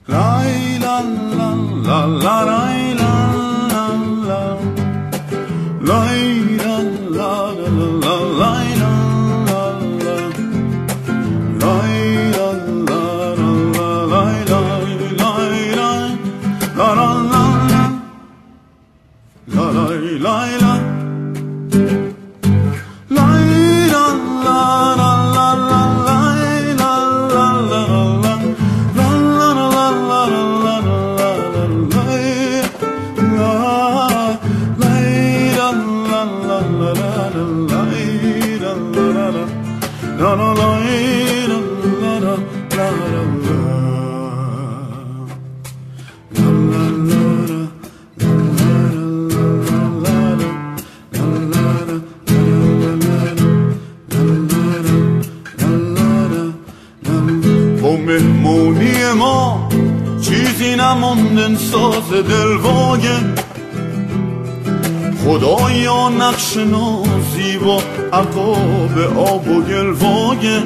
lay la la la la lay la la la lay la la la la lay la la la lay la la la lay la lay la la la la lay lay la با مهمونی ما چیزی نموندن ساز دلواگه خدایا نقش نازی با عقاب آب و گلواگه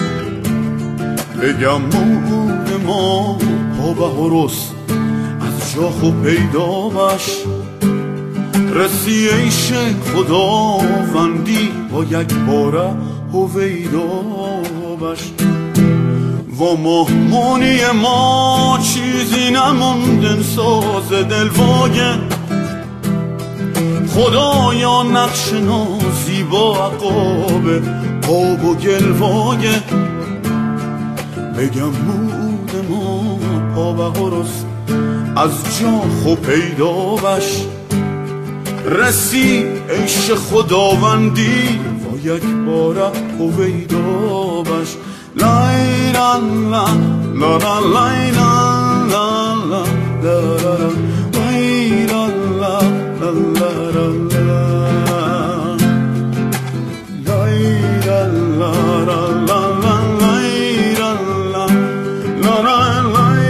بگم مود ما پا به هرس از جا خوب پیدا بش رسی عیش خداوندی با یک باره هویدا بش و مهمونی ما چیزی نموندن ساز دلواگه خدایا نقش نازی با عقاب آب و گلواگه بگم مود ما پا به هرس از جا خوب پیدا بش رسی عیش خداوندی و یک باره هویدا بش لای لا لا لا لا لای لا لا لا لا لا لای لا لا لا لا لای لا لا لا لای لا لا لا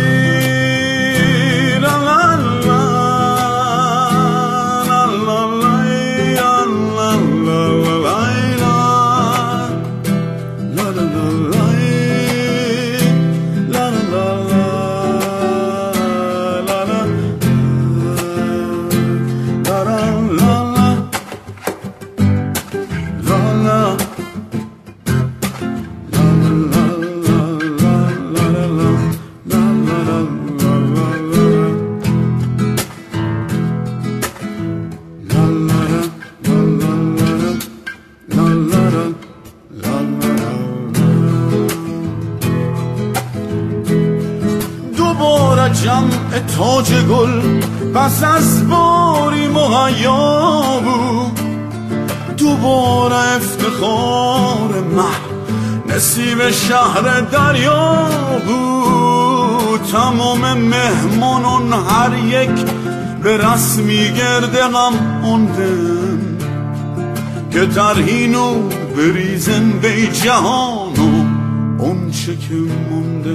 جمع تاج گل پس از باری مهیا بود دوباره افتخار مه نصیب شهر دریا بود تمام مهمانان هر یک به رسمی گرد غم موندن که ترهینو بریزن به جهان و اون چه که مونده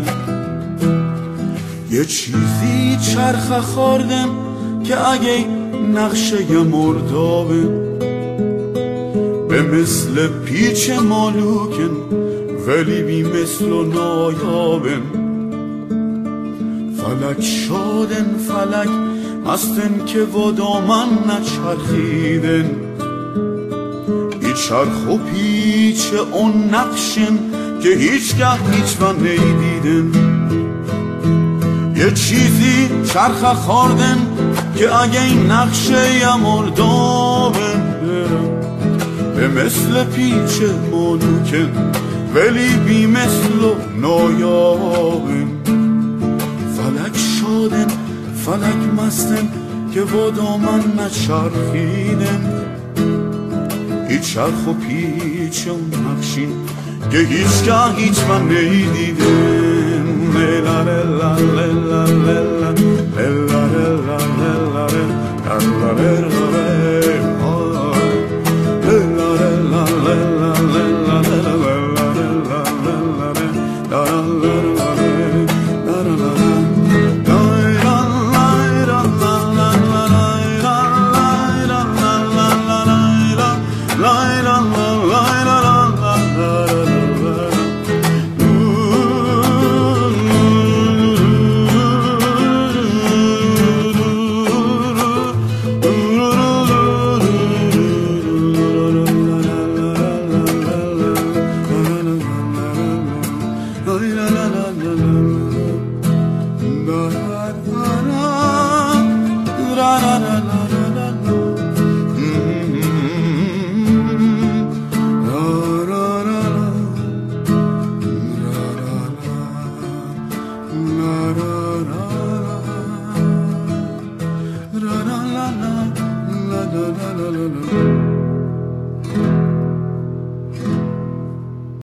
یه چیزی چرخ خوردم که اگه نقشه مردابه به مثل پیچ مالوکن ولی بی مثل و نایابن فلک شادن فلک مستن که و دامن نچرخیدن ای چرخ و پیچ اون نقشن که هیچگه هیچ و نیدیدن یه چیزی چرخ خوردن که اگه این نقشه مردابن به مثل پیچ مالوکن ولی بی مثل و نایابن فلک شادن فلک مستن که با دامن نچرخیدن هیچ چرخ و پیچ اون نقشین که هیچگه هیچ من نیدیدن لیلا لیلا لیلا لیلا لیلا لیلا لیلا برم